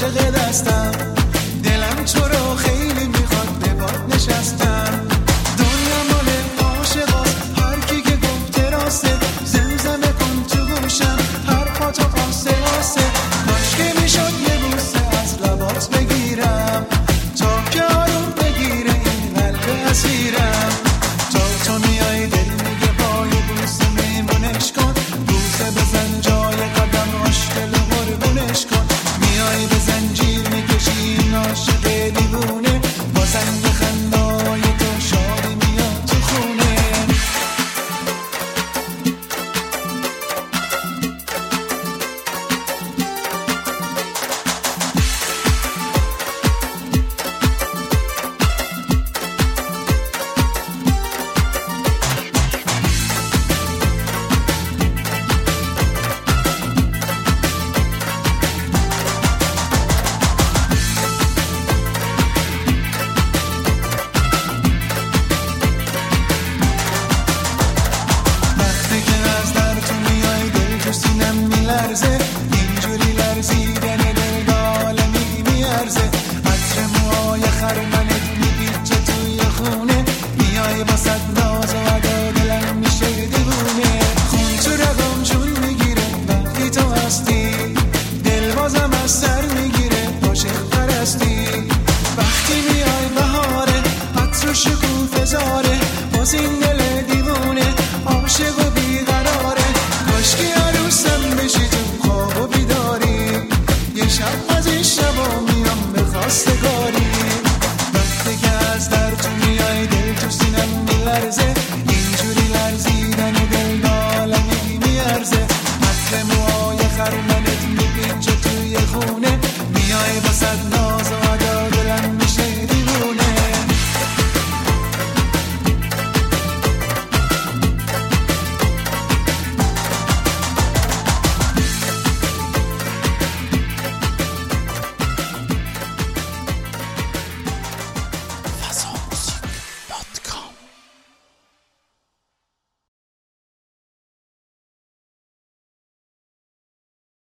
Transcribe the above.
عاشق دستم، دلم تو رو خیلی میخواد به باد نشستم. دنیا مال عاشقاست، هر کی که گفته راسته، زمزمه کن تو گوشم هر پا تو آسه آسه. کاش که میشد یه بوسه از لبات بگیرم، تا که آروم بگیره این قلب اسیرم. تا تو میای دل میگه با یه بوسه میمونش کن، بوسه بزن جای قدم عاشق قربونش کن. میای به زنجیر میکشی عاشق دیوونه، با زنگ خندای تو شادی میاد تو خونه. وقتی که از در تو میای دل تو سینم میلرزه،